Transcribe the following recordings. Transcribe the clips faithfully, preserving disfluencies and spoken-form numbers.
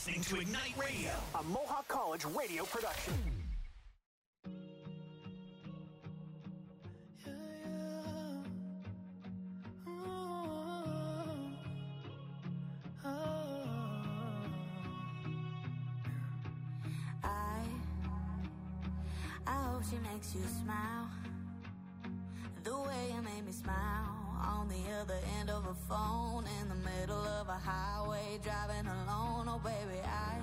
listening to Ignite Radio, a Mohawk College radio production. She makes you smile the way you made me smile on the other end of a phone in the middle of a highway driving alone. Oh baby, I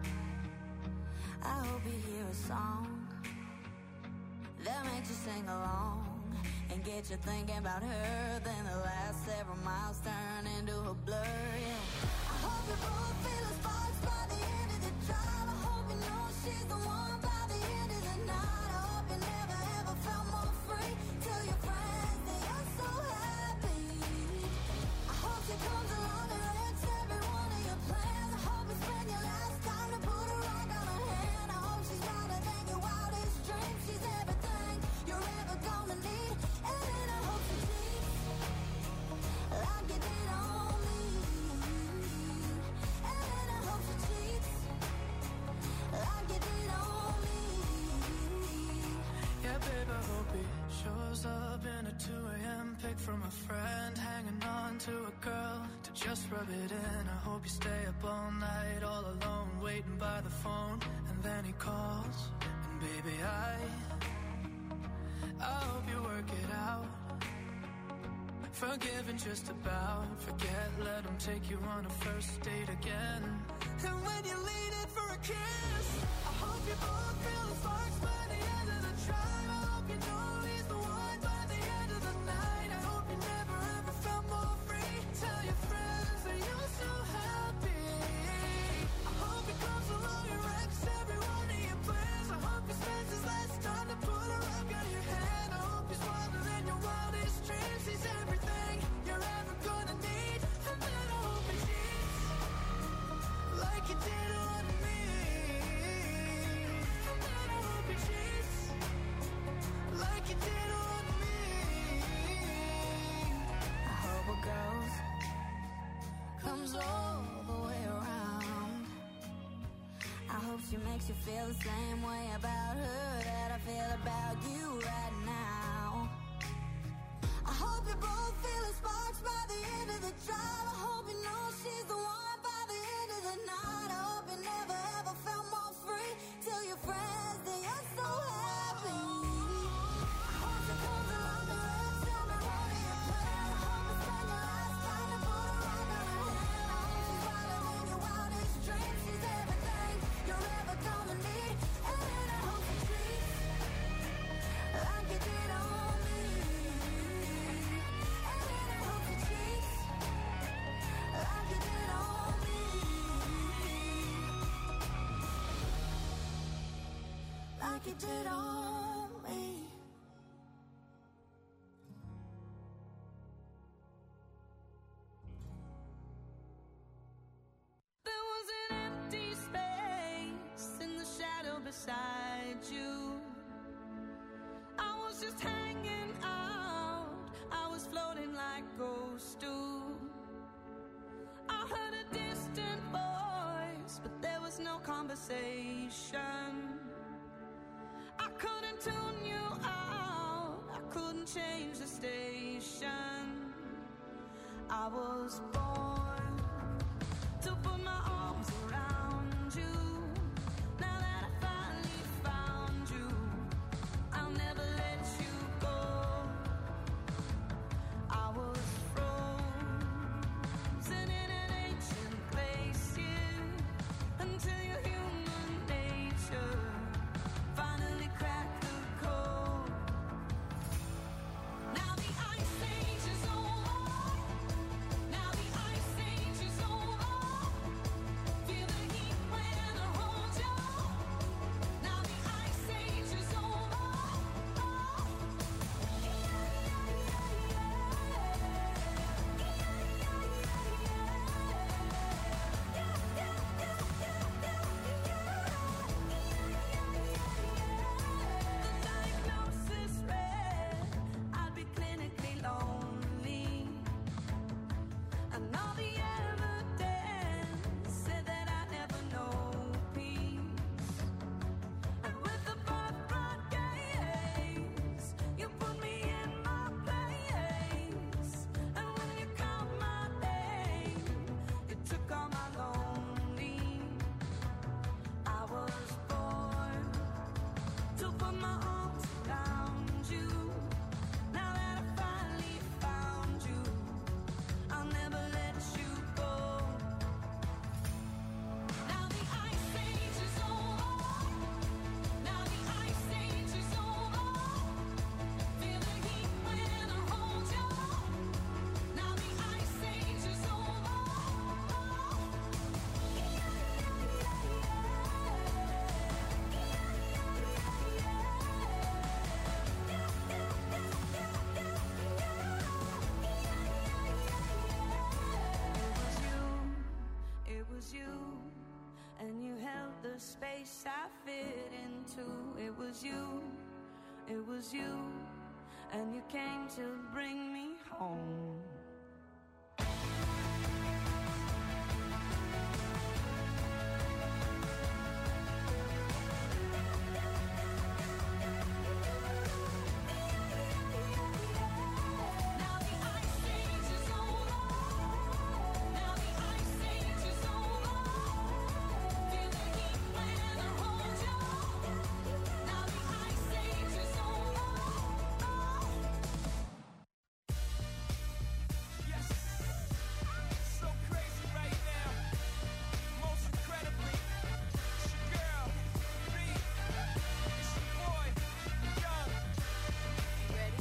I hope you hear a song that makes you sing along and get you thinking about her. Then the last several miles turn into a blur. Yeah, I hope you both feel the sparks by the end of the drive. I hope you know she's the one by the end of the night. Felt more free. Tell your friends that you're so happy. I hope she comes along and wrecks every one of your plans. I hope you spend your last time to put a rock on her hand. I hope she's wilder than your wildest dreams. She's everything you're ever gonna need. And then I hope she cheats like you did on me. And then I hope she cheats like you did on me. Yeah, babe, I hope he shows up in a two a.m. pic from a friend, hanging on to a girl to just rub it in. I hope you stay up all night, all alone, waiting by the phone, and then he calls. And baby, I, I hope you work it out. Forgive and just about forget, let him take you on a first date again. And when you lean in for a kiss, I hope you both feel the sparks by the end of the drive. I hope you know he's the one by the end of the night. I hope you never ever felt more free. Tell your friends that you're so happy. I hope he comes along and wrecks every one of your plans. I hope he spends his last time to put a rock on your hand. I hope he's wilder than your wildest dreams. He's everything you're ever gonna need. And then I hope he cheats like you did on me. And then I hope he cheats like you did on me. I hope a ghost comes all the way around. I hope she makes you feel the same way about her that I feel about you right now. I hope you both feel the sparks by the end of the drive. I hope you know she's the one by the end of the night. I hope you never ever felt more free. Tell your friends that you're so happy. I hope she comes along and wrecks every one of your plans. I hope you spend your last time to put a rock on her hand. I hope she's wilder than your wildest dreams. She's everything you're ever gonna need. And then I hope she treats like you did on me. And then I hope she treats like you did on me. Like you did on me. There was an empty space in the shadow beside you. I was just hanging out. I was floating like ghosts do. I heard a distant voice, but there was no conversation. I couldn't tune you out. I couldn't change the station. I was born to put my arms around you. Now that I finally found you, I'll never let you go. I was frozen in an ancient place, yeah, until your human nature finally cracked the code. Now the ice age is over. Now the ice put my arms around you. Now that I finally found you, I'll never let you go. Now the ice age is over. Now the ice age is over. Feel the heat when I hold you. Now the ice age is over. It was you, and you held the space I fit into. It was you, it was you, and you came to bring me home. Now the ice age is over. Now the ice age is over. Feel the heat when I hold you. Now the ice age is over. Yes, so crazy right now. Most incredibly, it's your girl, Reed. It's your boy, Young. Ready?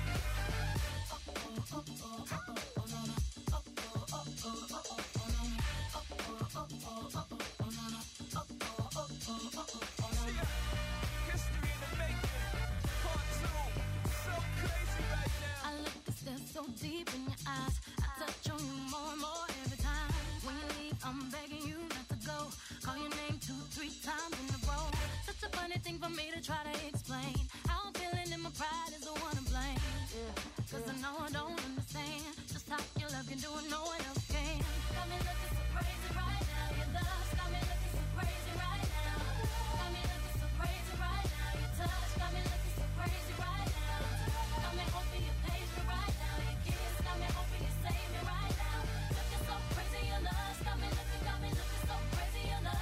History in the making, part two. So crazy right now. I look to stare so deep in your eyes. I touch on you more and more every time. When you leave, I'm begging you not to go. Call your name two, three times in a row. Such a funny thing for me to try to explain. How I'm feeling and my pride is the one to blame. Cause I know I don't understand just how your love can do it, no one else can. Got me looking so crazy right now. Your love got me looking so crazy right now. Got me looking so crazy right now. Your touch got me looking so crazy right now. Got me hoping you page me right now. Your kiss got me hoping you save me right now. Looking so crazy, your love got me looking, got me looking so crazy, your love.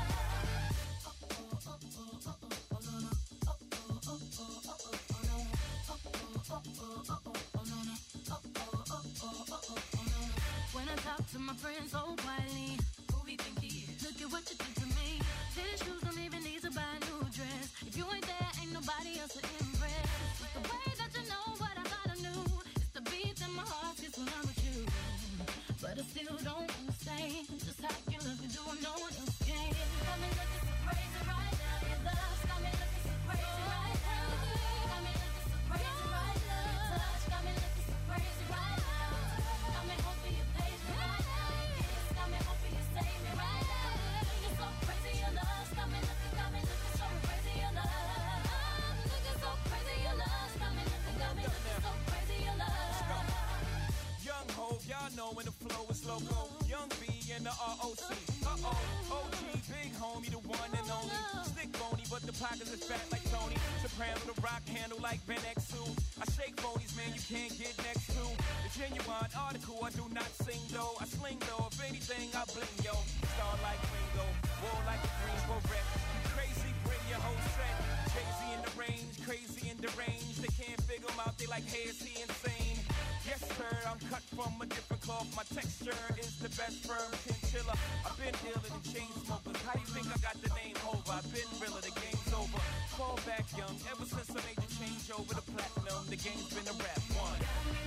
When I talk to my friends so quietly, who we think he is? Look at what you did to me. Fitted shoes don't even need to buy a new dress. If you ain't there, ain't nobody else to impress. It's the way that you know what I thought I knew. It's the beat in my heart gets when I'm with you. But I still don't understand just how you look and do what no one else can. Got me looking so crazy right now. Your love got me looking so crazy right now. Got me looking so crazy right now. Your touch got me looking so crazy right now. Got me hoping you page me right now. Your kiss got me hoping you save me right now. Looking so crazy, your love got me looking, got me looking so crazy, your love. Looking so crazy, your love got me looking, got me looking so crazy, your love. Young Hov, y'all know when the flow is loco. Young B and the R O C. Uh-oh, O G, big homie, the one and only. Stick bony, but the pockets is fat like Tony. Soprano, the rock handle like Ben X two. I shake phonies, man, you can't get next to. The genuine article, I do not sing though. I sling though, if anything, I bling yo. Star like Ringo, war like a Greensboro wreck. Crazy, bring your whole set. Jay-Z in the range, crazy in the range. They can't figure him out, they like, hey, is he insane? Yes, sir, I'm cut from a different cloth. My texture is the best firm chinchilla. I've been dealing in chain smokers. How you think I got the name over? I've been realer, the game's over. Fall back young, ever since I made the change over to platinum, the game's been a rap one. Got me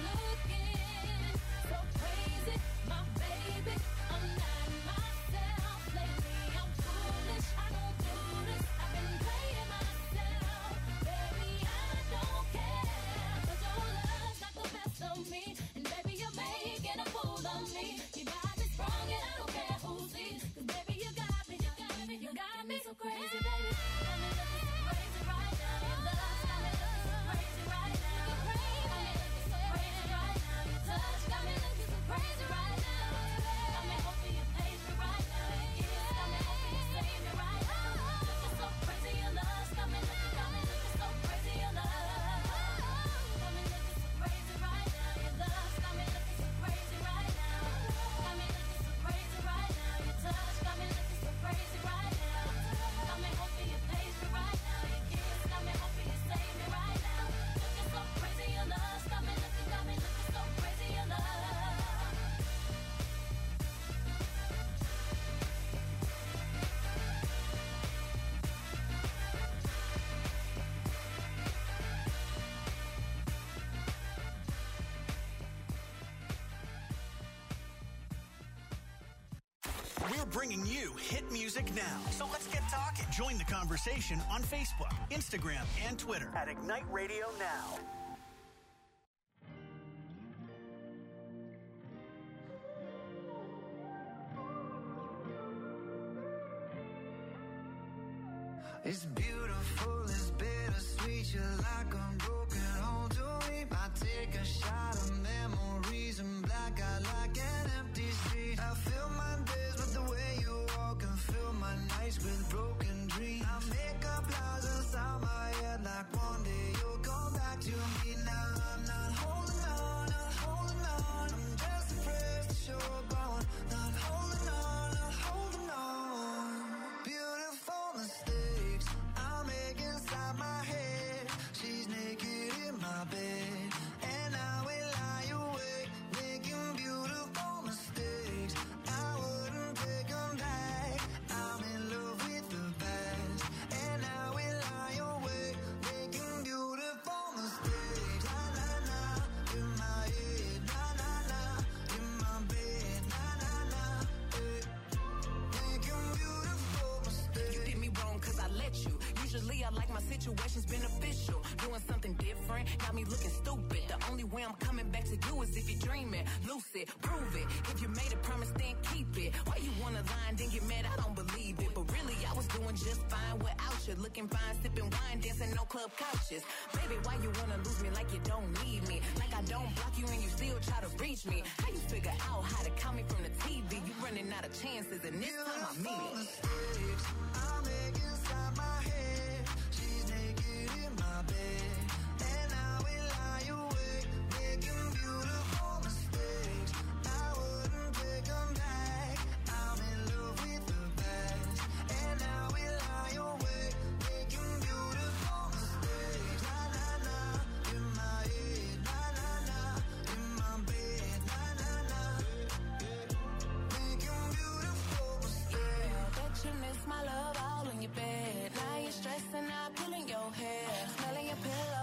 looking so crazy, my baby. I'm not myself lately. I'm foolish. I don't do this. I've been playing myself, baby. I don't care. 'Cause your love got the best of me, and baby, you're making a fool of me. You got me strong, and I don't care who sees. 'Cause baby, you got me, you got me, you got me so crazy, baby. Got me looking so crazy right now. Your love got me looking so crazy right now. Got me looking so crazy right now. bringing you hit music now. So let's get talking. Join the conversation on Facebook, Instagram, and Twitter at Ignite Radio Now. It's beautiful, it's bittersweet. You're like a broken home to me. I take a shot of memories and black out like an empty street. I fill my days with the way you walk and fill my nights with broken dreams. I make up lies inside my head like one day you'll come back to me. Now I'm not holding on, not holding on. I'm just afraid to show up on. Not holding on, not holding on. Beautiful mistakes I make inside my head. She's naked in my bed, and I will lie awake, making beautiful mistakes. I wouldn't take them back. I'm in love with the past, and I will lie awake, making beautiful mistakes. Na na na, in my head. Na na na, in my bed. Na na na, eh. Making beautiful mistakes. You did me wrong cause I let you. Usually I like my situations beneficial. Doing something different got me looking stupid. The only way I'm coming back to you is if you're dreaming. Lucid, prove it. If you made a promise, then keep it. Why you wanna lie and then get mad? I don't believe it. But really, I was doing just fine without you. Looking fine, sipping wine, dancing no club couches. Baby, why you wanna lose me like you don't need me? Like I don't block you and you still try to reach me. How you figure out how to count me from the T V? You running out of chances and this time I mean it. Mistakes I make inside my head. She's naked in my bed, and I will lie awake, making beautiful mistakes. I wouldn't take them back. I'm in love with the past, and I will lie awake, making beautiful mistakes. Na na na, in my head. Na na na, in my bed. Na na na, making beautiful mistakes. I bet you miss my love all in your bed. Now you're stressing out, pulling your hair, smelling your pillow.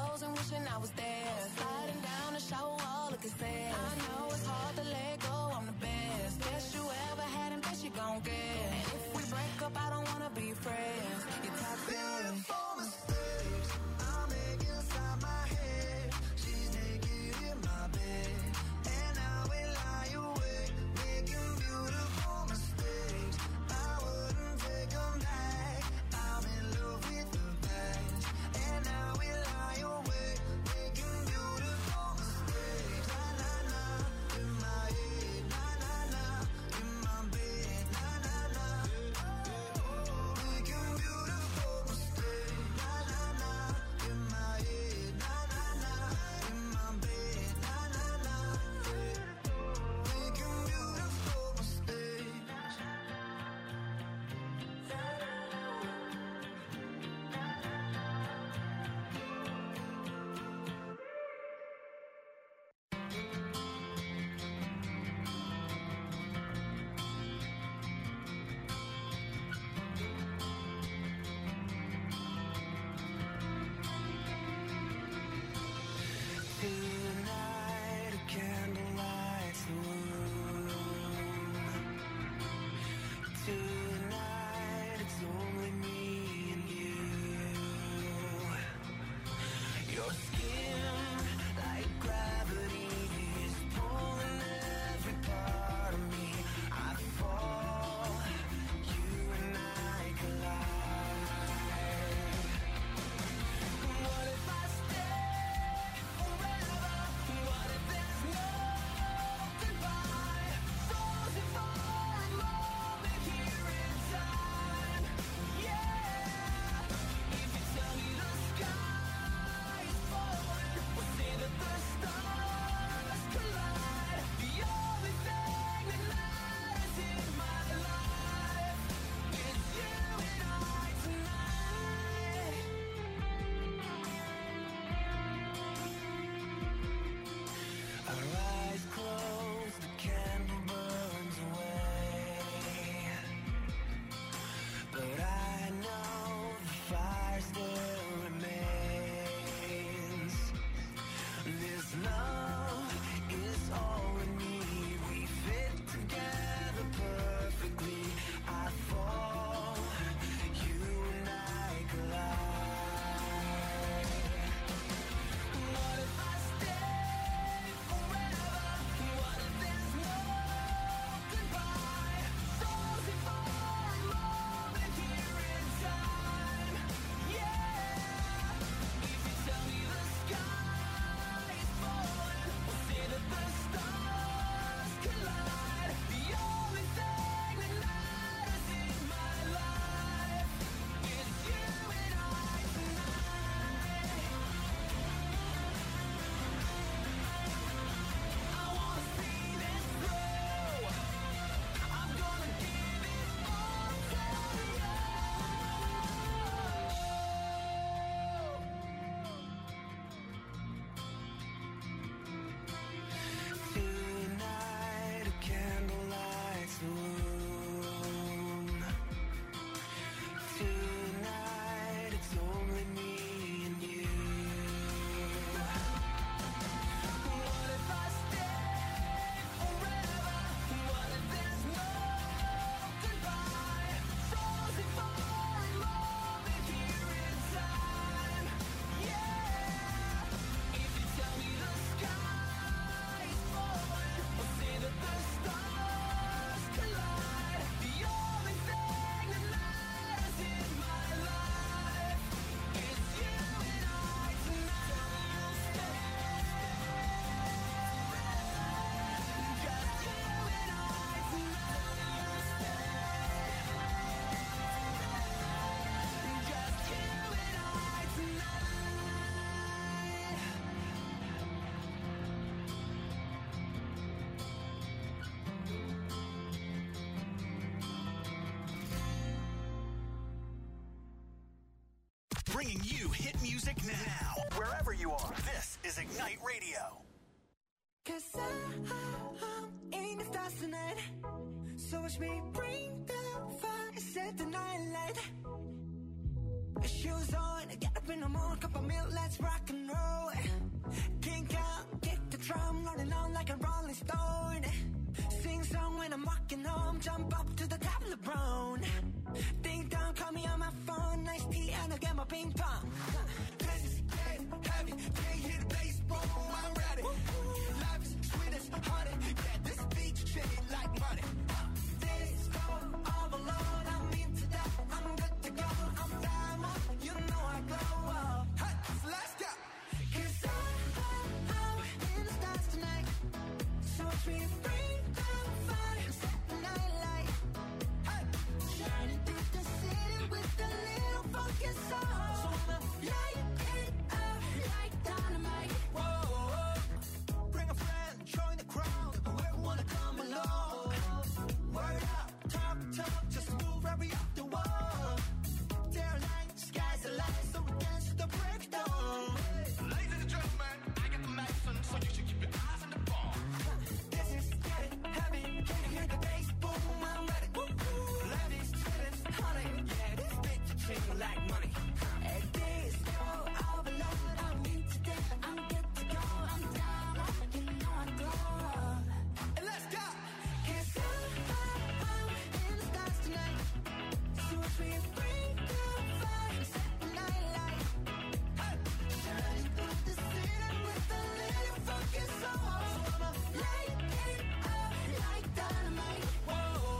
bringing you hit music now. Wherever you are, this is Ignite Radio. Cause I, I'm in the stars tonight. So watch me bring the fire, set the night light. Shoes on, get up in the morning, cup of milk, let's rock and roll. Kink out, kick the drum, rolling on like a rolling stone. Sing song when I'm walking home, jump up to the top of the brown. Ding dong, call me on my phone, nice tea and I'll get my ping pong. This is getting heavy, can't hear the bass, boom, I'm ready. Life is sweet as honey, yeah, this beach shade like money. This go all alone, I'm into that, I'm good to go, I'm diamond, you know I glow up. Hey, so let's go. Cause I'm, I'm in the stars tonight, so watch me bring the fire, set the night light. Hey, shining through the city with a little funky soul. So I'ma light it up like dynamite. Whoa, bring a friend, join the crowd, whoever wanna come along. Word up, talk, talk, just move right up the wall. They're like, sky's the limit, so we dance to the breakdown. Ladies and gentlemen, I got the medicine, so you should keep your eyes on the ball. This is getting heavy, can you hear the bass? Boom, I'm ready. Woo-hoo. Life is sweet, honey, yeah, this bitch ching like money. At this go all alone, I'm into that, I'm good to go, I'm down, you know I glow. And let's go. Cause I'm, I'm in the stars tonight. So watch me bring the fire, set the night light. Hey, shining through the city with a little funky soul. So I'ma light it up like dynamite. Whoa,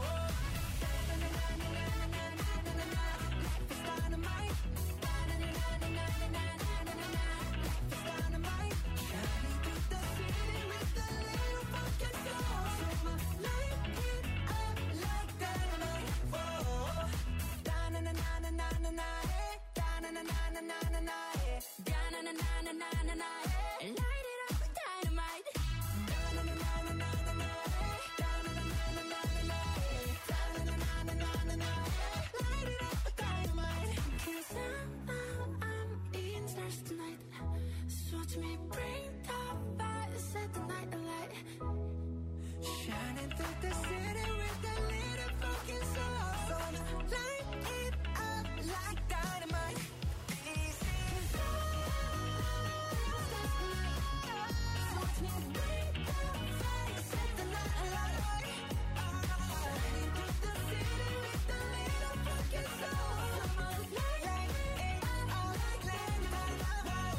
life is dynamite. Life is dynamite. Shining through the city with a little funky soul. So I'ma light it up like dynamite. Whoa, da-na-na-na-na-na-na, eh. Da-na-na-na-na-na-na, eh. Da-na-na-na-na-na-na, eh. Light it up like dynamite. Da-na-na-na-na-na-na, eh. Da-na-na-na-na-na-na, eh. Da-na-na-na-na-na-na, eh. Light it up like dynamite. 'Cause I'm, I'm, I'm in stars tonight. So watch me bring the fire, set the night alight. Shining through the city with a little funky soul. So I'ma light it up like dynamite. This is so watch me bring the fire, set the night alight. Shining through the city with a little funky soul. So I'ma light it up like dynamite.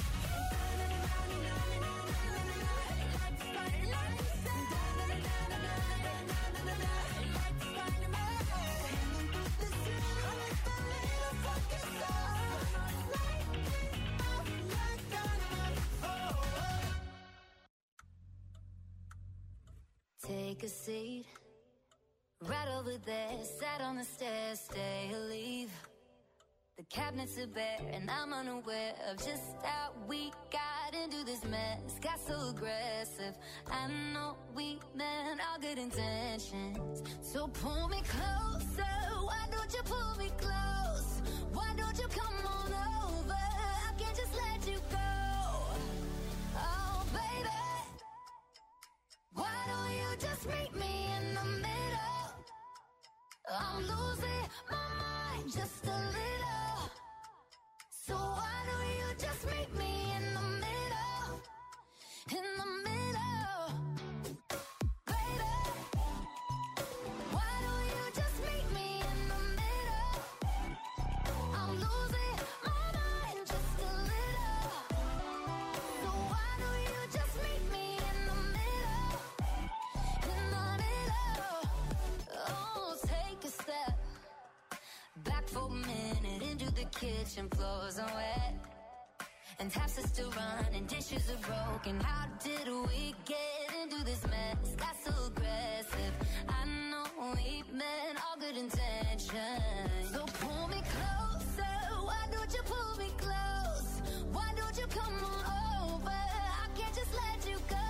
Take a seat, right over there, sat on the stairs, stay or leave. The cabinets are bare and I'm unaware of just how we got into this mess. Got so aggressive, I know we meant all good intentions. So pull me closer, why don't you pull me close? Why don't you come on over, I can't just let you go. Oh baby, why don't you just meet me in the middle? I'm losing my mind just a little. So why don't you just meet me in the middle? In the middle. Baby, why don't you just meet me in the middle? I'm losing my mind just a little. So why don't you just meet me in the middle? In the middle. Oh, take a step back for a minute into the kitchen, floors are wet and taps are still running, dishes are broken. How did we get into this mess? Got so aggressive, I know we meant all good intentions. So pull me closer, why don't you pull me close? Why don't you come on over, I can't just let you go.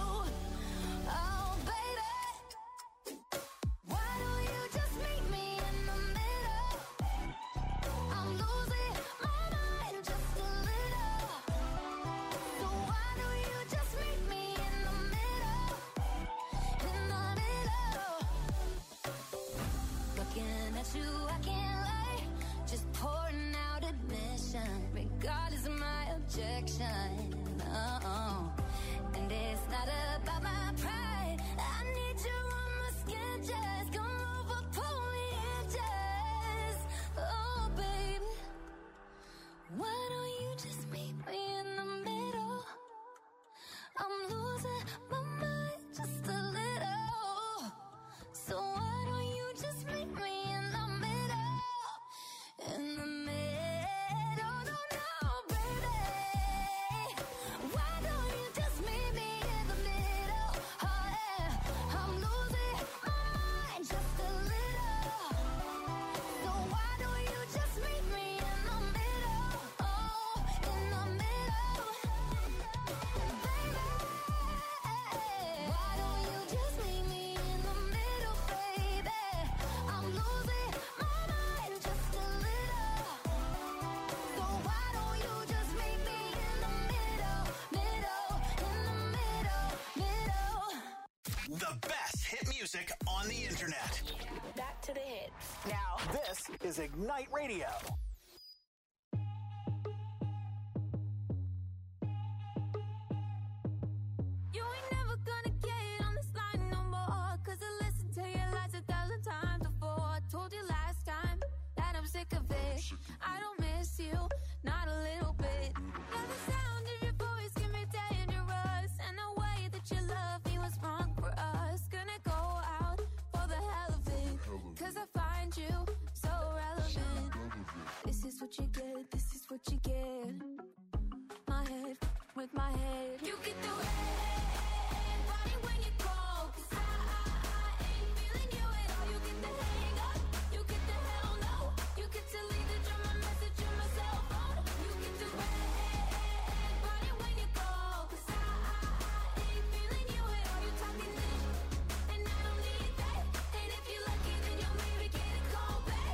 Oh baby, why don't you just meet me in the middle? I'm losing my mind The best hit music on the internet. Back to the hits. Now, this is Ignite Radio. You ain't never gonna get on this line no more. Cause I listened to your lies a thousand times before. I told you last time that I'm sick of it. I don't miss you, not a little bit. Now the sound of your voice can be dangerous. And the way that you love me was wrong for us. Gonna go out for the hell of it. Cause I find you so relevant. This is what you get, this is what you get. My head with my head. You get the red body when you call. Cause I, I, I ain't feeling you at all. You get the hang up, you get the hell no. You get to leave the drum, my message on my cell phone. You get the red body when you call. Cause I, I, I ain't feeling you at all. You talking this, and I don't need that. And if you're lucky, then you'll maybe get a call back.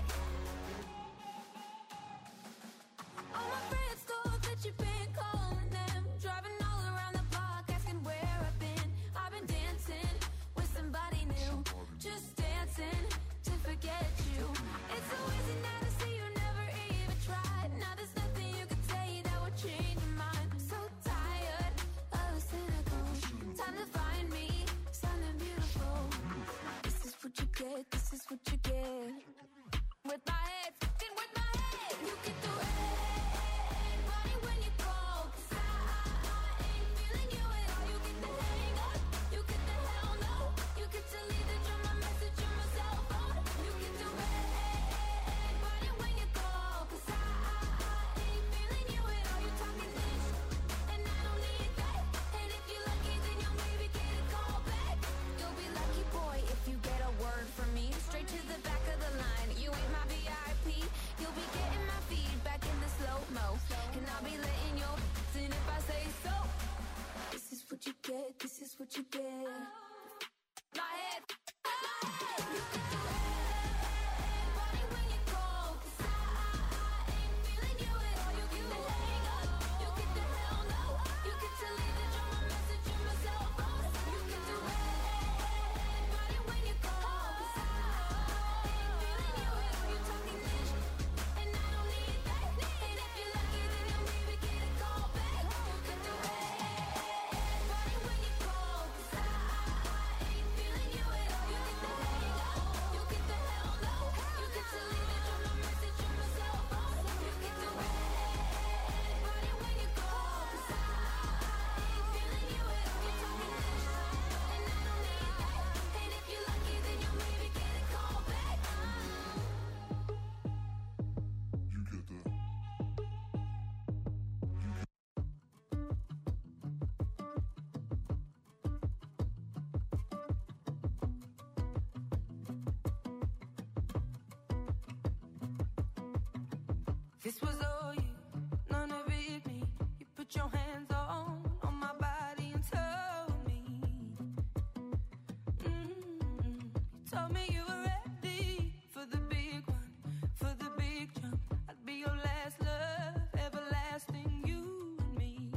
All my friends thought that you've been calling them. Driving all around the block, asking where I've been. I've been dancing with somebody new. Just dancing to forget you. It's so easy now to see you never even tried. Now there's nothing you can say that would change your mind. I'm so tired of the cynical. Time to find me something beautiful. This is what you get, this is what you get. With my head, fucking with my head. You get the red body when you call. Cause I, I, I ain't feeling you at all. You get the hang up, you get the hell no. You get to leave the drum, my message on my cell phone. You get the red body when you call. Cause I, I, I ain't feeling you at all. You talking this, and I don't need that. And if you're lucky, then you'll maybe get a call back. You'll be lucky, boy, if you get a word from me. Straight to the back of the line. You ain't my V I P. You'll be getting my feedback in the slow-mo. And I'll be letting your in if I say so. This is what you get, this is what you get. My head, my head. You get the red body when you call. Cause I, I, I ain't feeling you at all. You get the hang up, you get the hell no. You get to leave the drum, my message on my cell phone. You get the red body when you call. Cause I, I ain't feeling you at all. You talking this, and I don't need that. And if you're lucky, then you'll maybe get a call back. You get the red body when you call. Cause I, I ain't feeling you at all. You get the hang up, you get the hell no. You get to leave the drum, my message on my cell phone. You get the red body when you call. Cause I, I ain't feeling you at all. You talking this, and I don't need that. And if you're lucky, then you'll maybe get a call back. You get the. This was all you, none of it me. You put your hands on, on my body and told me. Mm, you told me you were ready for the big one, for the big jump. I'd be your last love, everlasting, you and me.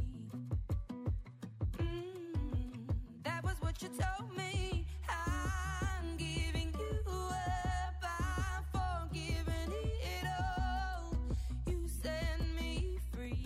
Mm, that was what you told me. I'm giving you up, I'm forgiving it all. You set me free.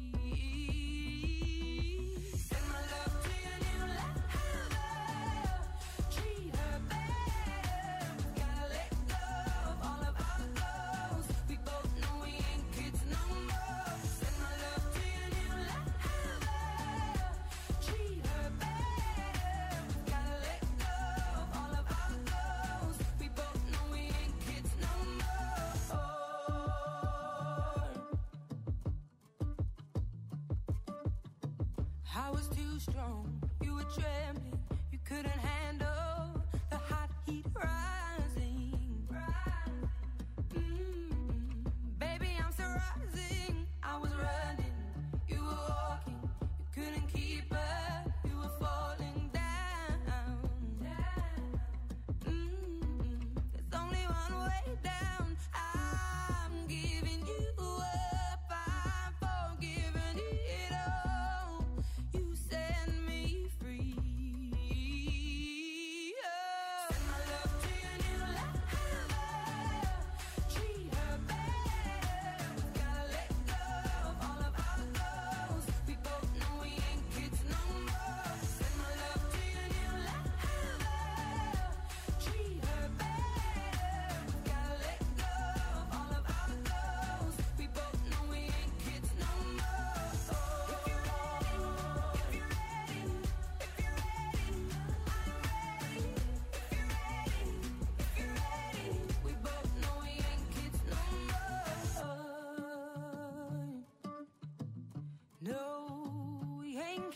Send my love to your new lover. Treat her better. Gotta let go of all of our goals. We both know we ain't kids no more. Send my love to your new lover. Treat her better. Gotta let go of all of our goals. We both know we ain't kids no more. I was too strong, you were trembling, you couldn't handle the hot heat rising. Mm, baby, I'm still rising. I was running, you were walking, you couldn't keep up, you were falling down. Mm, there's only one way down. I'm giving you up, I'm forgiving it all. You set me free.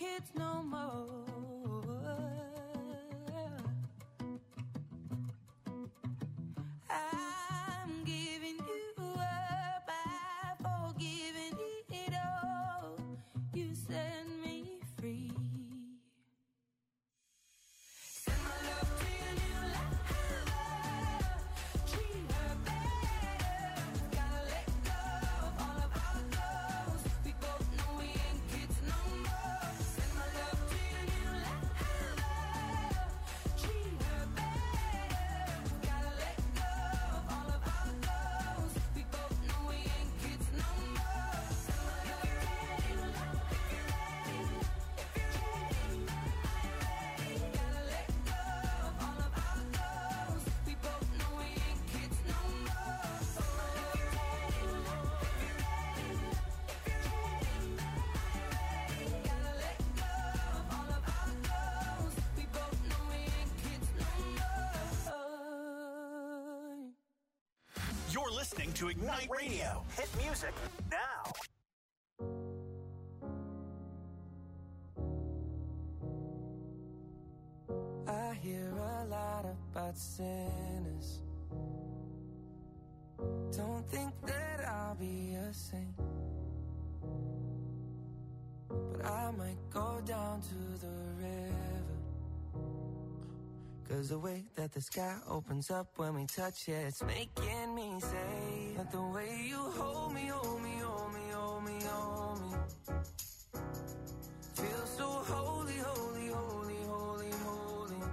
kids no more. I'm giving you up, I've forgiven it all. You set me free. Send my love to your new lover. Treat her better. Gotta let go of all of our goals. We both know we ain't kids no more. Send my love to your new lover. Treat her better. Gotta let go of all of our goals. We both know we ain't kids no more. Send my love to your new lover. If you're ready, if you're ready, gotta let go of all of our goals. We both know we ain't kids no more. If you're ready, if you're ready, if you're ready, gotta let go of all of our goals. We both know we ain't kids no more. You're listening to Ignite Radio. Hit music now. I hear a lot about sinners. Don't think that I'll be a saint, but I might go down to the river. Cause the way that the sky opens up when we touch it, it's making me say that the way you hold me, hold me, hold me, hold me, hold me, feel so holy, holy, holy, holy, holy.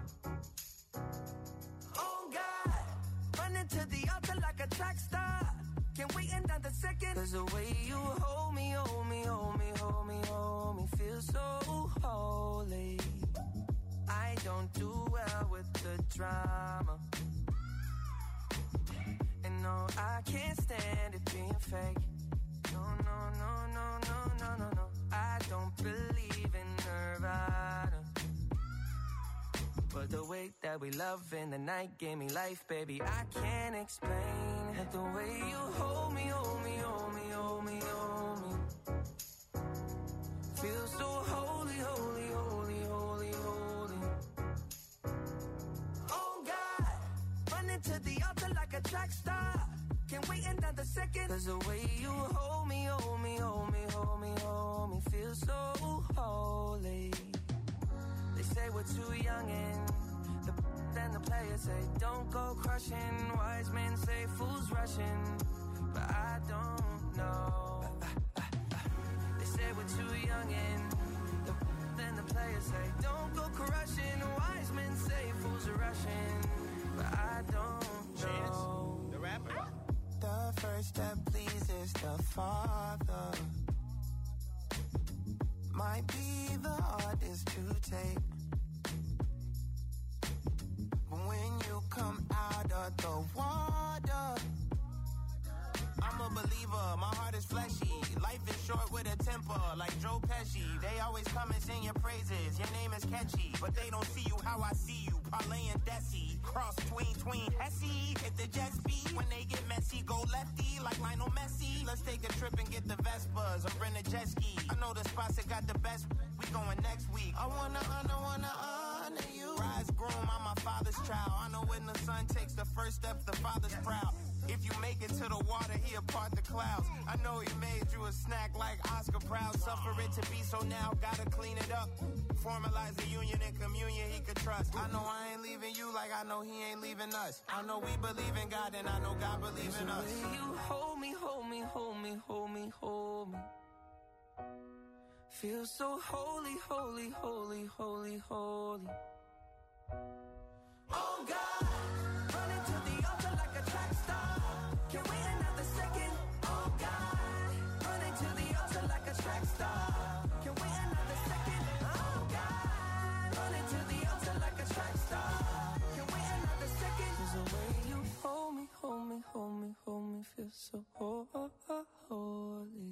Oh God, running to the altar like a track star. Can't wait another second. Cause the way you hold me, hold me, hold me, hold me, hold me, feel so holy. I don't do well with the drama, and no, I can't stand it being fake. No, no, no, no, no, no, no, no. I don't believe in Nirvana, but the way that we love in the night gave me life, baby. I can't explain that the way you hold me, hold me, hold me, hold me, hold me, feel so holy, holy, holy, holy, holy. Oh God, running to the altar like a track star. Can't wait another second. Cause the way you hold me, hold me, hold me, hold me, hold me, feel so holy. They say we're too young and the then the players say don't go crushing. Wise men say fools rushing, but I don't know. They say we're too young and the then the players say don't go crushing. Wise men say fools are rushing, but I don't know. Chance, the rapper. The first step pleases the Father. Might be the hardest to take, but when you come out of the water, I'm a believer, my heart is fleshy. Life is short with a temper, like Joe Pesci. They always come and sing your praises, your name is catchy, but they don't see you how I see you. Parlay and Desi, cross tween, tween, Hesse. Hit the jet speed, when they get messy, go lefty, like Lionel Messi. Let's take a trip and get the Vespas, or rent a jet ski. I know the spots that got the best, we going next week. I wanna honor, wanna honor you. Rise groom, I'm my father's child. I know when the son takes the first step, the father's proud. If you make it to the water, he'll part the clouds. I know he made you a snack like Oscar Proud. Suffer it to be, so now gotta clean it up. Formalize the union and communion he could trust. I know I ain't leaving you like I know he ain't leaving us. I know we believe in God and I know God believes in us. The way you hold me, hold me, hold me, hold me, hold me, feel so holy, holy, holy, holy, holy. Oh God, running to the altar like a track star. Can't wait another second. Oh God, running to the altar like a track star. Can't wait another second. Oh God, running to the altar like a track star. Can't wait another second. 'Cause the way you hold me, hold me, hold me, hold me, feel so holy.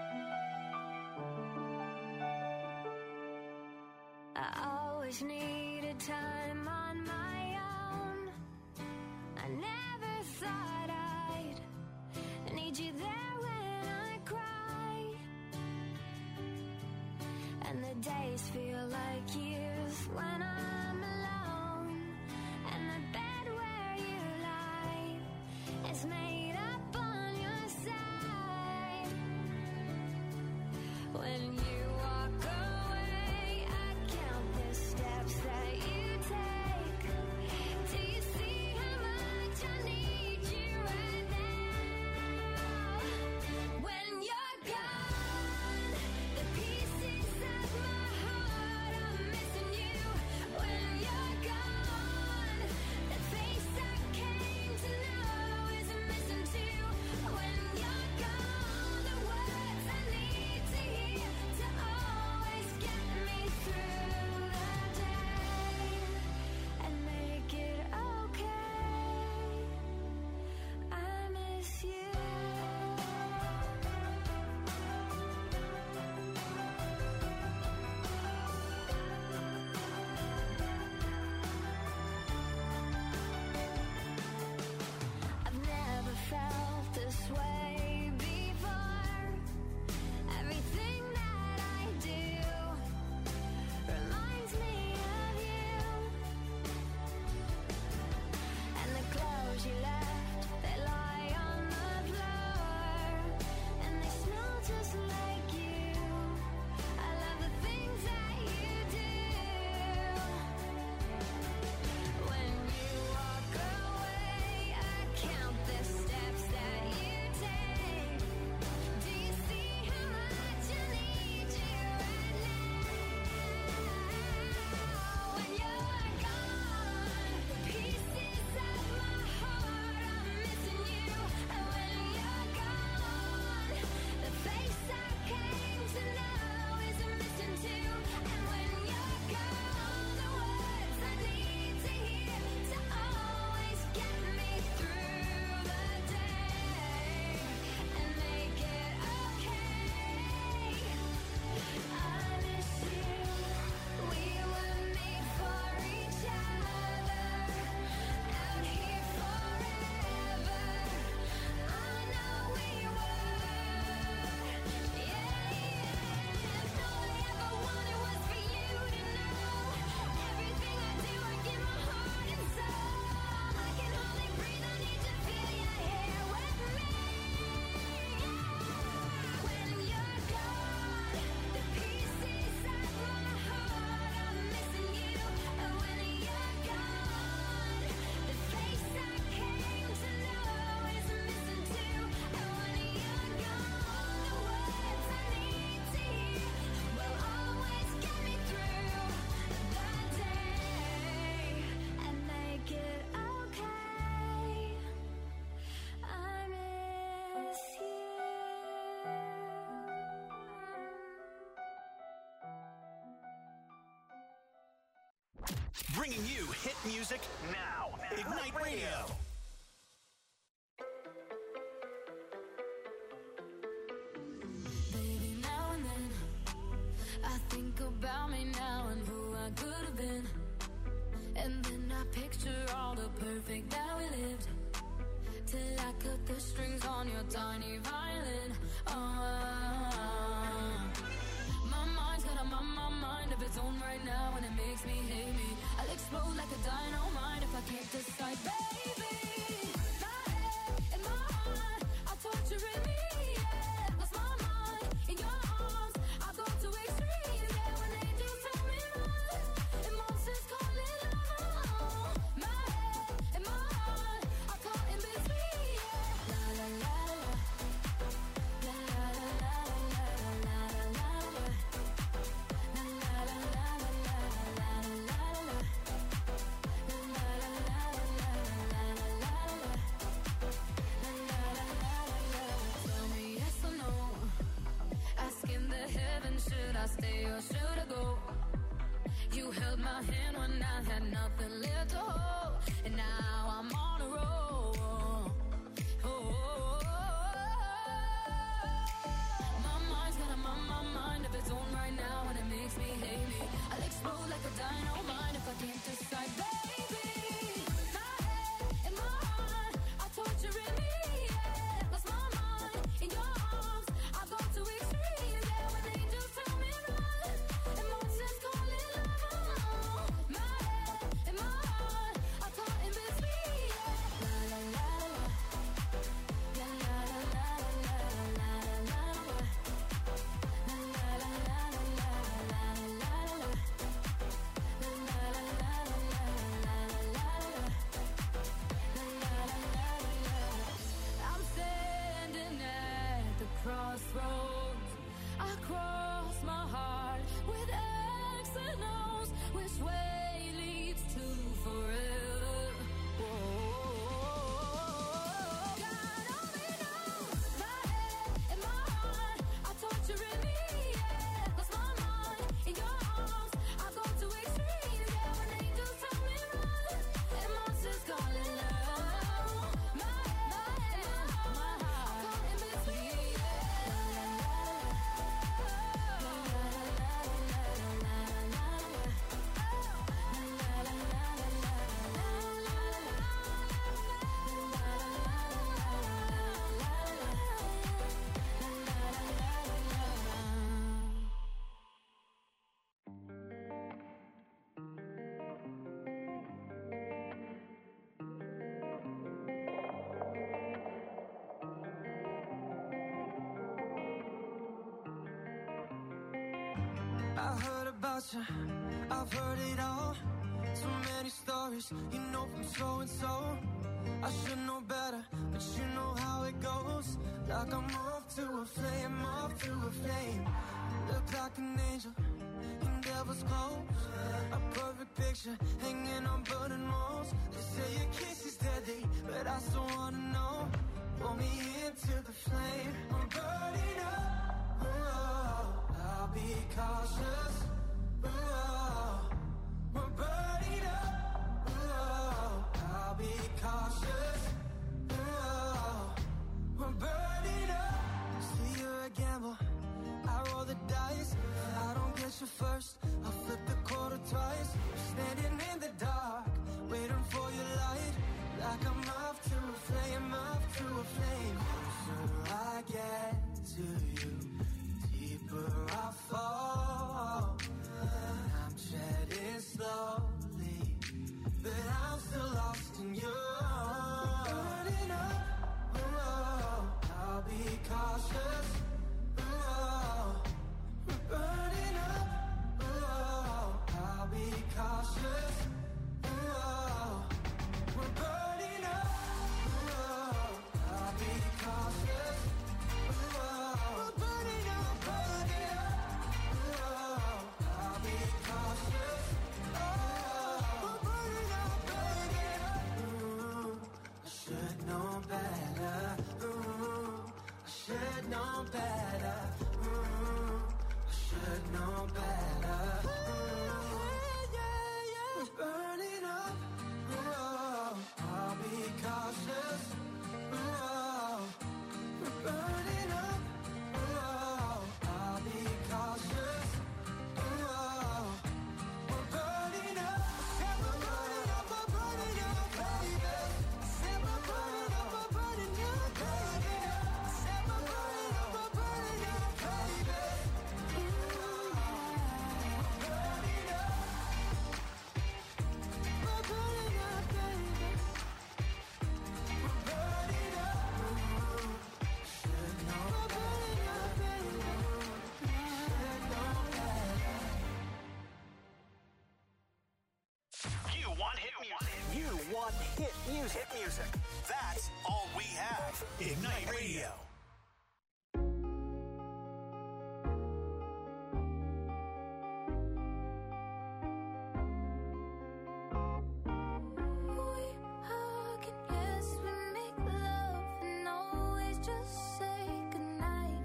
I always need time on my own. I never thought I'd need you there when I cry, and the days feel like years when I'm alone, and the bed where you lie is made up on your side. When you walk away, I count the steps that you take. Do you see how much I need you right now? When you're gone, the pieces of my heart are missing you. When you're gone, the face I came to know is missing too. When you're gone, the words I need to hear to always get me through the day and make it okay. I miss you. I've never felt this way before. Everything that I do reminds me of you, and the clothes you left, they lie on the floor, and they smell just like you. I love the things that you do. When you walk away, I count the steps that you take. Do you see how much I need you right now? When you're gone, the pieces of my heart are missing you. And when you're gone, the face I came to know is missing too. And when you're gone, the words I need to hear to always get me through the day and make it okay. I miss you. We were made for each other, out here forever. I know we were. Yeah, yeah. All I ever wanted was for you to know. Everything I do, I give my heart and soul. I can hardly breathe, I need to feel you here with me. When you're gone, the pieces of my heart are missing you. And when you're gone, the face I came to know is missing too. And when you're gone, the words I need to hear will always get me through the day and make it okay. I miss you. Bringing you hit music now. Ignite Radio. Baby, now and then I think about me now and who I could have been, and then I picture all the perfect that we lived, till I cut the strings on your tiny violin. Oh, my mind's got a my, my mind of its own right now, and it makes me hate me. I'll explode like a dynamite if I can't decide, baby. My head and my heart are torturing me. Yeah, lost my mind in your arms. I go to extremes. Yeah, when they do tell me run, emotions calling out. My head and my heart are caught in between. Yeah, la la la la, la la la la la la la la. La la la la la la la la la. La la la la la la la la la. La la la la la. Tell me yes or no. Asking the heavens, should I stay or should I go? You held my hand when I had nothing left to hold, and now I'm on a roll. Oh, oh, oh, oh. My mind's got a my, my mind of its own right now, and it makes me hate me. I'll explode like a dynamite if I can't just about you, I've heard it all. So many stories, you know, from so and so. I should know better, but you know how it goes. Like I'm off to a flame, off to a flame. Look like an angel in devil's clothes. A perfect picture hanging on burning walls. They say your kiss is deadly, but I still wanna know. Pull me into the flame, I'm burning up. Ooh, I'll be cautious. Ooh, we're burning up. Ooh, I'll be cautious. Ooh, we're burning up. See, you're a gamble, I roll the dice. I don't get you first, I'll flip the quarter twice. Standing in the dark, waiting for your light. Like I'm off to a flame, off to a flame. Closer I get to you, deeper I fall. I'm treading slowly, but I'm still lost in you. Burning up, oh, I'll be cautious. Oh, we're burning up, oh, I'll be cautious. Oh, we're burning up, oh, I'll be cautious. Oh, we're burning up, burning up, oh, I'll be cautious. Oh, we're burning up, burning up. Ooh, I should know better. Ooh, I should know better. Ooh, I should know better. Ooh, yeah, yeah, we're burning up. Ooh, I'll be cautious. Ooh, we're burning up. Ooh, I'll be cautious. Ooh, we're burning up. Yeah, we're burning up, we're burning up, baby. Say we're burning up, we're burning up, baby. Say we're burning up, we're burning up, baby. Ooh, we're burning up. We're burning up, baby. We're burning up. Ooh, should know. We're burning up, baby. Should know better. You want hit music. You want hit music. Hit music. That's all we have. Ignite Radio. We hug and yes, we make love and always just say goodnight.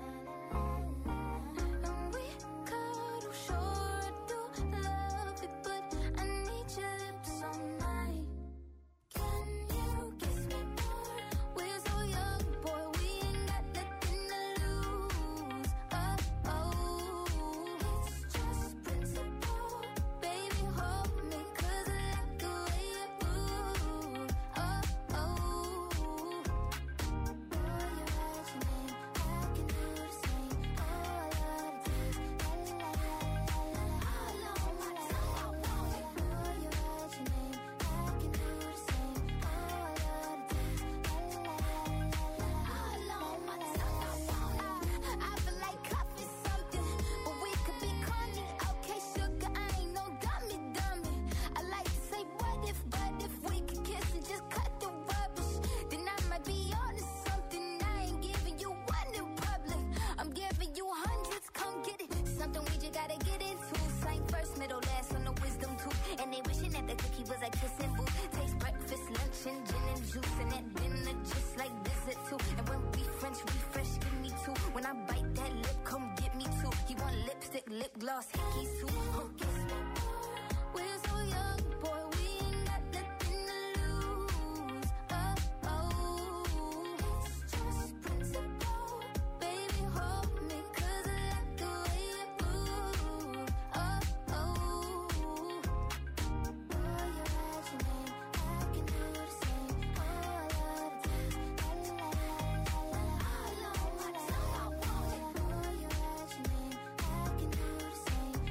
And we cuddle, sure I do love it, but I need your lips all night. Can you kiss me more? We're so young, boy, we ain't got nothing to lose. Oh, oh, it's just principle. Baby, hold me, 'cause I like the way you move. Oh, oh, boy, you write your name, I can do the same. Oh, I love to dance, la la la la la la. All on my tongue, I want it. Boy, you write your name, I can do the same. Oh, I love to dance, la la la la la. All on my tongue, I want it. I feel like coffee something, but we could be corny. Okay, sugar, I ain't no dummy, dummy. I like to say what if, but if we could kiss and just cut the rubbish, then I might be on to something. I ain't giving you one in public, I'm giving you hundreds. Come get it, something we just gotta get into. Sign first, middle, last on the wisdom tooth. And they wishing that the cookie was a kissing booth. Taste breakfast, lunch, and gin and juice, and at dinner just like visit too. And when we French refresh, give me two. When I bite that lip, come get me two. He want lipstick, lip gloss, hickeys too. Oh, kiss me more. We're so young, boy, we ain't got nothing to lose. Oh, oh, it's just principle. Baby, hold me, 'cause I like the way you move. Oh, oh, boy, you write your name, I can do the same. Oh, I love to dance, la la la la la la. All on my tongue, I want it. Boy, you write your name, I can do the same.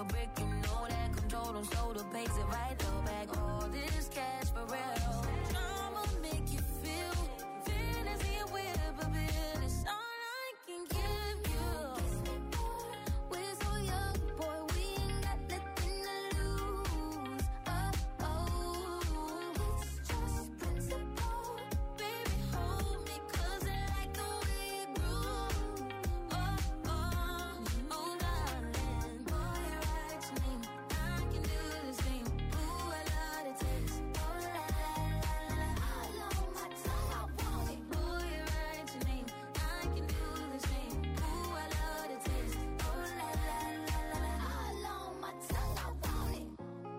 a brick, you know that. Control them shoulder, pace it right though back. All this cash for real. I'ma make you feel fantasy and whippoorwill. It's all I can give you. We're so young, boy, we ain't got nothing to lose. Oh, oh, it's just principle. Baby, hold me, cause I like the way it groove. Oh, oh, oh, darling. Boy, you're right to me. I can do this thing. Ooh, I love the taste. Oh, la, la, la, la. All on my tongue, I want it. Boy, you're right to me. I can do this thing. Ooh, I love the taste. Oh, la, la, la, la, la. All on my tongue, I want it.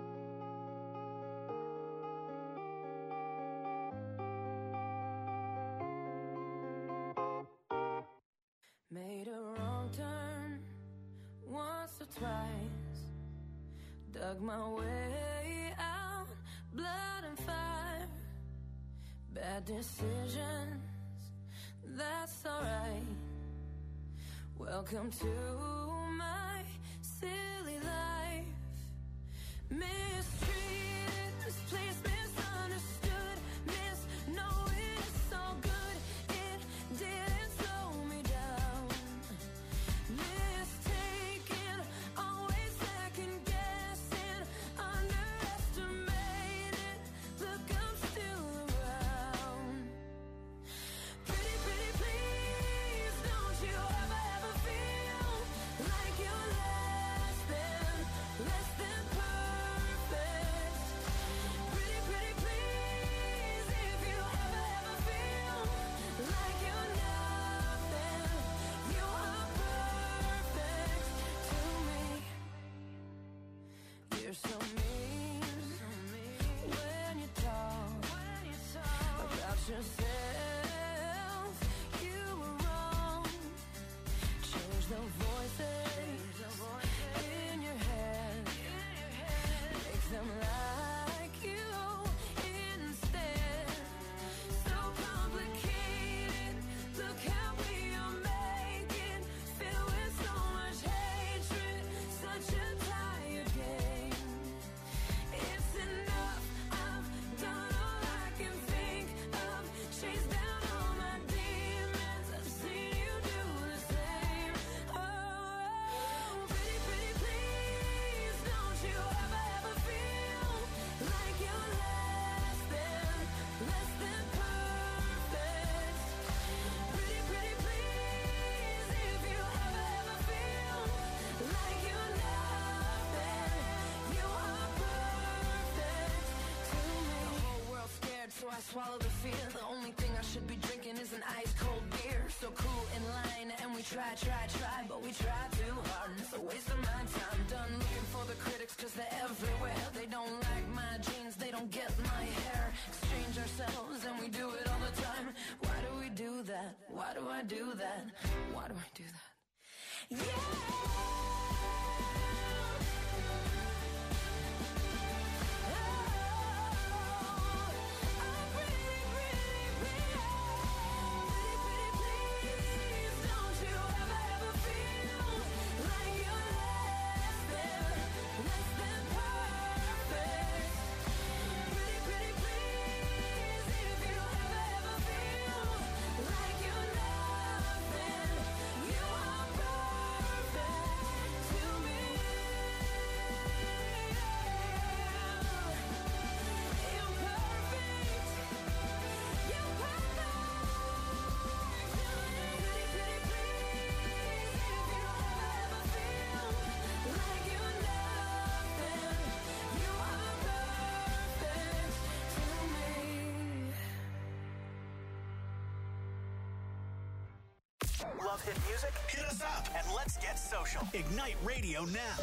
Made a wrong turn once or twice. Dug my way out, blood and fire. Bad decisions, that's alright. Welcome to my silly life. Mistreated, misplaced, misunderstood. Miss knowing it's all good. It didn't slow me down. Mistaken, always second guessing. Underestimated, look, I'm still around. Pretty, pretty, please, don't you ever, ever feel like you're less than, less than perfect. Pretty, pretty, please, if you ever, ever feel like you're nothing, you are perfect to me. You're so mean when you talk about yourself. You were wrong. Change the voices in your head. Make them like you instead. So complicated. Look how we are making. Filled with so much hatred. Such a tired game. It's enough. I've done all I can think of. Chased down all my demons. I've seen you do the same. Oh, pretty, pretty, please, don't you ever, ever feel like you're less than, less than perfect. Pretty, pretty, please, if you ever, ever feel like you're nothing, you are perfect to me. The whole world's scared, so I swallow the fear. The only thing I should be drinking is an ice cold beer. So cool in line, and we try, try, try, but we try too hard, and it's a waste of my time. Done looking for the critics, cause they're everywhere. They don't like my jeans, they don't get my hair. Exchange ourselves, and we do it all the time. Why do we do that? Why do I do that? Why do I do that? Love hit music? Hit us up and let's get social. Ignite Radio now.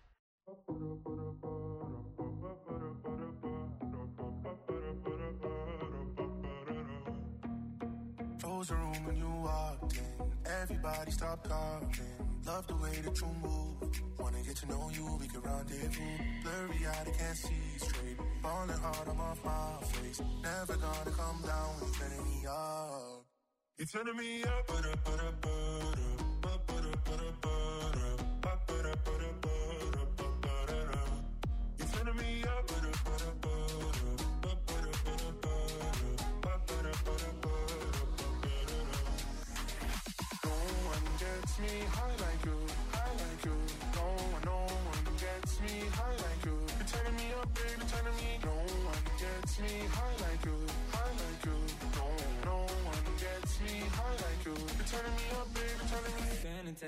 Close the room when you walked in. Everybody stop talking. Love the way that you move. Wanna get to know you, we can rendezvous. Blurry eyed, I can't see straight. Falling hard, I'm off my face. Never gonna come down when you're turning me up. You're turning me up, but up, but up, but up, but up, but up, but up, but up, but up, but up, but up, but up.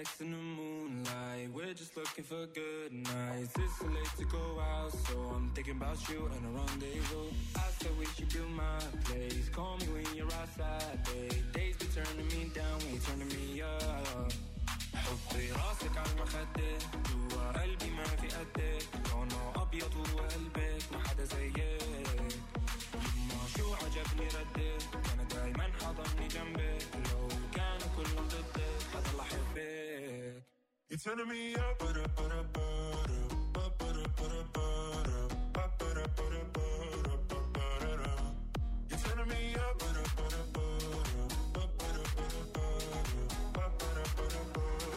text in the moonlight. We're just looking for good nights. It's too late to go out, so I'm thinking about you and a rendezvous. I said we should build my place. Call me when you're outside, babe. Days be turning me down when you're turning me up. حطي راسك على المخدة جوا قلبي ما في قدك لونه أبيض وقلبك ما حدا زيك يما شو عجبني ردك أنا دايما حضني جنبك لو كانوا كلهم ضدك حضل أحبك. You're turning me up, but up, but up, but up, but up, but up, but up, but up, but up, but up, but up. You're turning me up, but up, but up, but up, but up, but up, but up, but up, but up.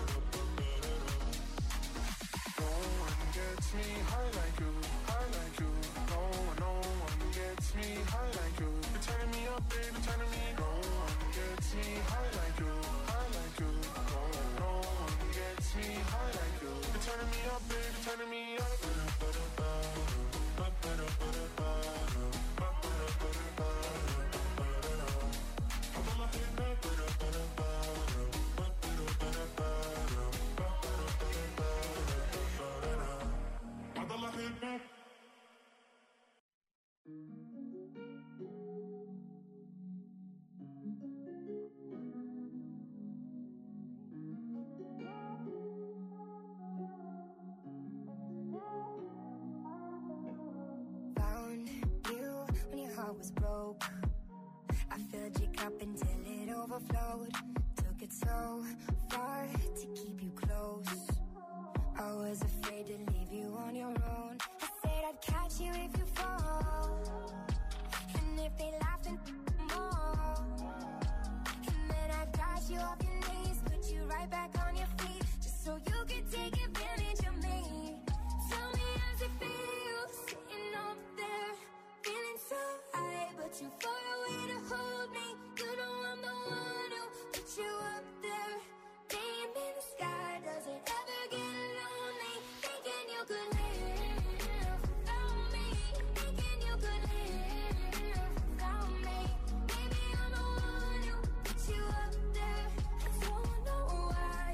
No one gets me high like you, high like you. No one, no one gets me high like you. You're turning me up, baby, turning me. No one gets me high like you, high like you. No one, no one gets me high like you. You're turning me up, baby, turning me up. Was broke. I filled your cup until it overflowed. Took it so far to keep you close. I was afraid to leave you on your own. I said I'd catch you if you fall, and if they laughed and more. And then I got you off your knees, put you right back on your feet, just so you could take advantage of me. Tell me how's it feel sitting up there, feeling so high, but you far away to hold me. You know I'm the one who put you up there. Name in the sky, does it ever get lonely? Thinking you could live without me. Thinking you could live without me. Maybe I'm the one who put you up there. I don't know why.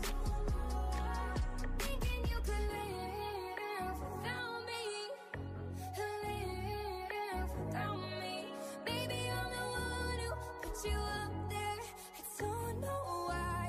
Thinking you could live without me. Live without me. Baby, I'm the one who put you up there. I don't know why.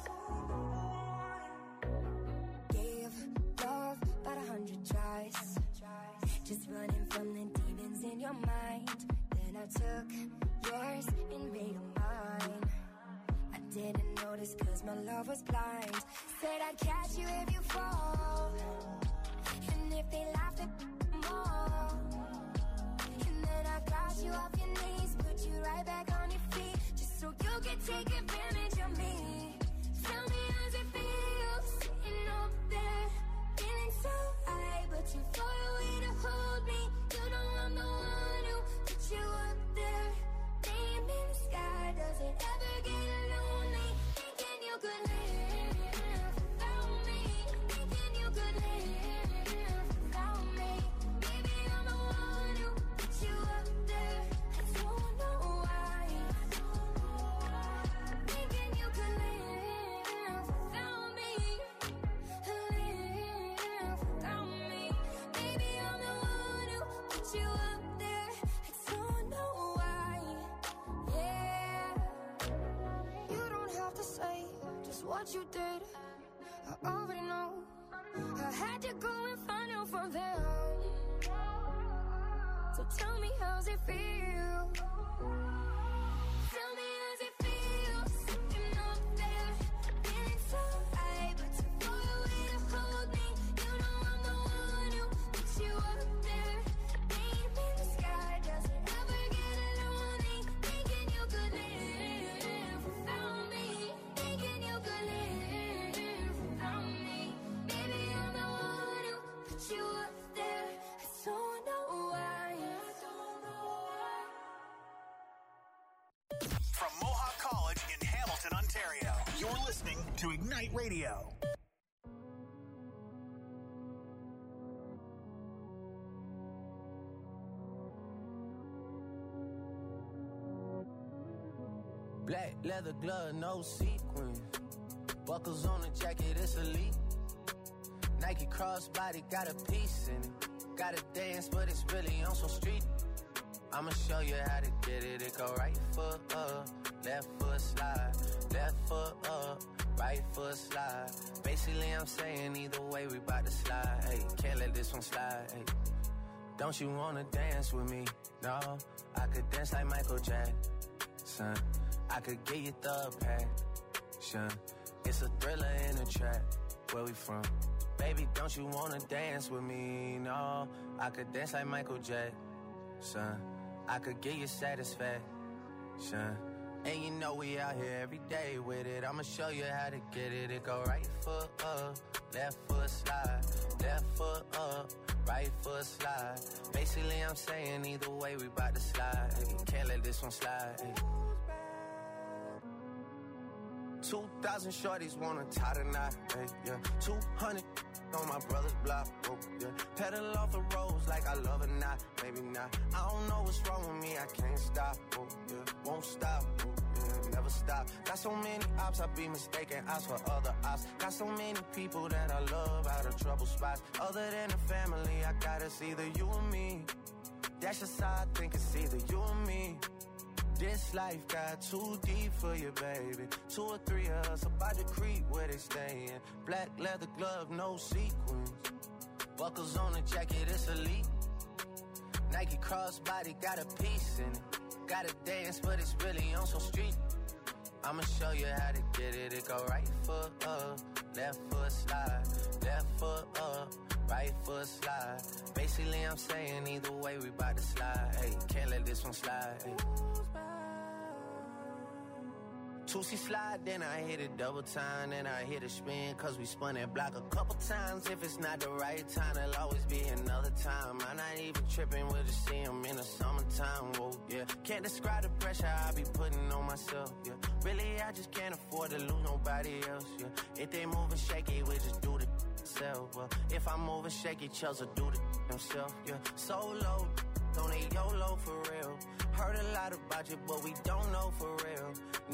Gave love about a hundred tries, just running from the demons in your mind. Then I took yours and made them mine. I didn't notice cause my love was blind. Said I'd catch you if you fall, and if they laughed at more. And then I got you off your knees, put you right back on your feet, just so you could take advantage of me. Tell me how's it feel sitting up there, feeling so high, but you far away to hold me. You know I'm the one who put you up there. Name in the sky, does it ever get lonely? Thinking you could live without me. Thinking you could live without me. Maybe I'm the one who put you up there. I don't know why. Thinking you could live without me. Live without me. Maybe I'm the one who put you up there. I don't know why. Yeah. You don't have to say just what you did. I already know. I had to go and find out from them. So tell me how's it feel? Tell me how's it feel sitting up there, feeling so high, but too far away to hold me. You know I'm the one who put you up there. Name in the sky, does it ever get lonely? Thinking you could live without me. Thinking you could live without me. Maybe I'm the one who put you up there. I don't know why. From Mohawk College in Hamilton, Ontario, you're listening to Ignite Radio. Black leather glove, no sequins. Buckles on the jacket, it's elite. Nike crossbody got a piece in it. Gotta dance, but it's really on some street. I'ma show you how to get it. It go right foot up, left foot slide, left foot up, right foot slide. Basically, I'm saying either way, we bout to slide. Hey, can't let this one slide. Hey, don't you wanna dance with me? No, I could dance like Michael Jackson. I could get you the passion. It's a thriller in the trap. Where we from? Baby, don't you wanna dance with me? No, I could dance like Michael Jackson. I could give you satisfaction. And you know we out here every day with it. I'ma show you how to get it. It go right foot up, left foot slide, left foot up, right foot slide. Basically, I'm saying either way, we bout to slide. Hey, can't let this one slide. Hey. Two thousand shorties wanna tie the knot, hey, yeah. Two hundred on my brother's block, oh, yeah. Pedal off the roads like I love it, not, maybe not. I don't know what's wrong with me, I can't stop, oh, yeah. Won't stop, oh, yeah, never stop. Got so many ops, I be mistaken ops for other ops. Got so many people that I love out of trouble spots. Other than the family, I got it's either you or me. That's just how I think it's either you or me. This life got too deep for you, baby. Two or three of us about to creep where they stayin'. Black leather glove, no sequins. Buckles on the jacket, it's elite. Nike crossbody got a piece in it. Gotta dance, but it's really on some street. I'ma show you how to get it. It go right foot up, left foot slide, left foot up, right foot slide. Basically, I'm saying either way, we bout to slide. Hey, can't let this one slide. Hey. Two-C slide, then I hit it double time, then I hit a spin, cause we spun that block a couple times. If it's not the right time, there'll always be another time. I'm not even tripping, we'll just see them in the summertime, whoa, yeah. Can't describe the pressure I be putting on myself, yeah. Really, I just can't afford to lose nobody else, yeah. If they moving shaky, we just do the self, well. If I'm moving shaky, Chelsea do the himself, yeah. Solo, don't need YOLO for real. Heard a lot about you, but we don't know for real.